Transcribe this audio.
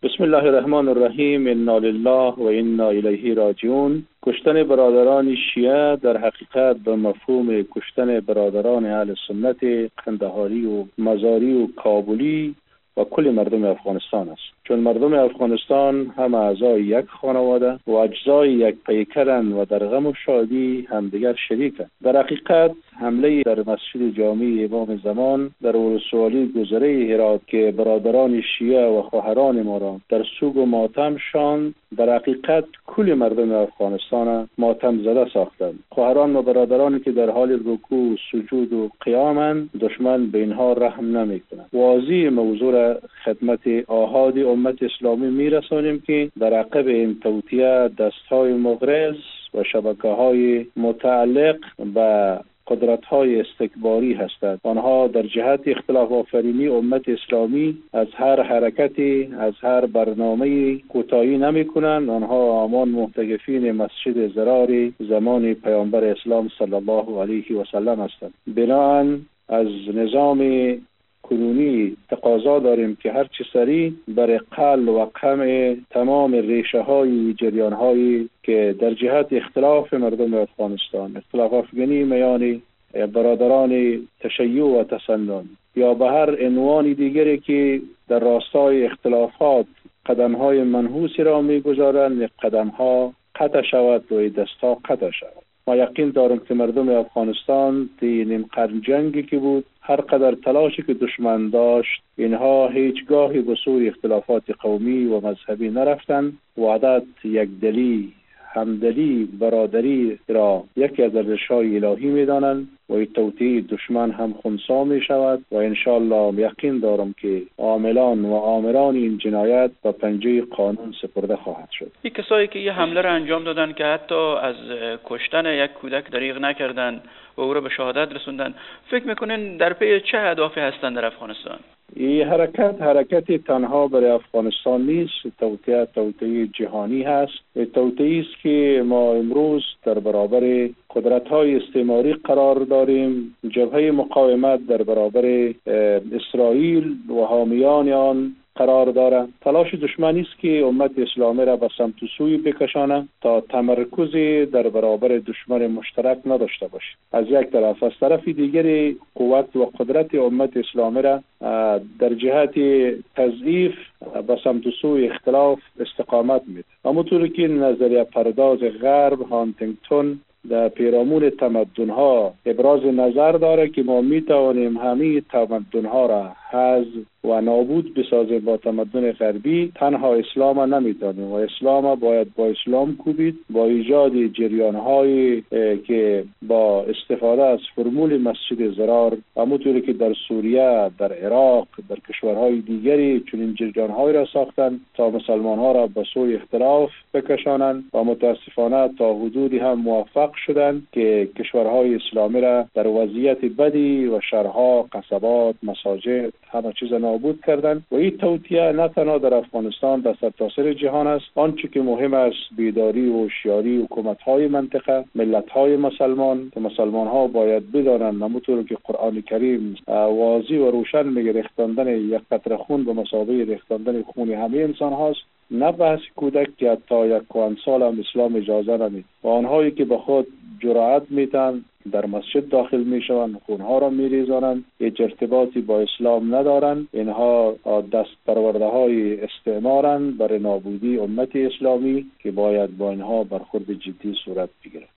بسم الله الرحمن الرحیم. انا لله و انا الیه راجعون. کشتن برادران شیعه در حقیقت به مفهوم کشتن برادران اهل سنت قندهاری و مزاری و کابلی و کل مردم افغانستان است، چون مردم افغانستان هم اعضای یک خانواده و اجزای یک پیکرند و در غم و شادی همدیگر شریکند. در حقیقت حمله در مسجد جامع امام زمان در ولسوالی گذره هرات که برادران شیعه و خواهران ما را در سوگ و ماتم شاند، در حقیقت کل مردم افغانستان ماتم زده ساختند. خواهران و برادرانی که در حال رکوع و سجود و قیامند، دشمن به اینها رحم نمی‌کند. واضح موضوع را خدمت آحاد امت اسلامی میرسانیم که در عقب این توطئه دست‌های مغرض و شبکه‌های متعلق به قدرت‌های استکباری هستند. آنها در جهت اختلاف آفرینی امت اسلامی از هر حرکتی، از هر برنامه کوتاهی نمی‌کنند. آنها همان محتگفین مسجد ضرار زمان پیامبر اسلام صلی الله علیه و سلم هستند. بنابراین از نظام کنونی تقاضا داریم که هر چه سریع بر قل و قمع تمام ریشه های جریان هایی که در جهت اختلاف مردم افغانستان، اختلاف افغانی میان برادران تشیع و تسنن یا به هر عنوان دیگری که در راستای اختلافات قدم های منحوسی را میگذارند، قدم ها قطع شود و دست ها قطع شود. ما یقین دارم که مردم افغانستان طی نیم قرن جنگی که بود، هر قدر تلاشی که دشمن داشت، اینها هیچگاهی به سوی اختلافات قومی و مذهبی نرفتند. وحدت، یکدلی، همدلی، برادری را یکی از ارزش‌های الهی می‌دانند و این توطئه دشمن هم خنثی می‌شود و انشاءالله یقین دارم که عاملان و آمران این جنایت به پنجه قانون سپرده خواهد شد. این کسایی که یه حمله را انجام دادن که حتی از کشتن یک کودک دریغ نکردن و او را به شهادت رسوندن، فکر میکنین در پی چه اهدافی هستند در افغانستان؟ این حرکت تنها برای افغانستان نیست. توطئه جهانی هست. توطئه است که ما امروز در برابر قدرت‌های استعماری قرار داریم. جبهه مقاومت در برابر اسرائیل و حامیان آن قرار دارد. تلاش دشمنی است که امت اسلامی را به سمت و سوی بکشانه تا تمرکزی در برابر دشمن مشترک نداشته باشد. از یک طرف، از طرف دیگری قوت و قدرت امت اسلامی را در جهت تضعیف به سمت و سوی اختلاف استقامت میده. همونطور که نظریه پرداز غرب هانتینگتون در پیرامون تمدن‌ها ابراز نظر داره که ما میتوانیم همه تمدن‌ها را حذف و نابود بسازیم با تمدن غربی، تنها اسلام نمیتونیم و اسلام باید با اسلام کوبید، با ایجاد جریان‌های که با استفاده از فرمول مسجد ضرار، همونطوری که در سوریه، در عراق، در کشورهای دیگری چنین جریان‌های را ساختند تا مسلمان‌ها را به سوی اختلاف بکشانند و متاسفانه تا حدودی هم موفق شدند که کشورهای اسلامی را در وضعیت بدی و شهرها، قصبات، مساجد، همه چیز نابود کردند. و این توطئه نه تنها در افغانستان، در سرتاسر جهان است. آنچه که مهم است بیداری و هوشیاری حکومت‌های منطقه، ملت‌های مسلمان که مسلمان‌ها باید بدانند، همونطور که قرآن کریم واضح و روشن میگه ریختاندن یک قطره خون به مثابه ریختاندن خون همه انسان هاست. نه بحث کودک که حتی یک سال هم اسلام اجازه نمیده و آنهایی که به خود جرأت میتن در مسجد داخل میشوند، خونها را میریزانند، هیچ ارتباطی با اسلام ندارند. اینها دست پرورده های استعمارند برای نابودی امت اسلامی که باید با اینها برخورد جدی صورت بگیرد.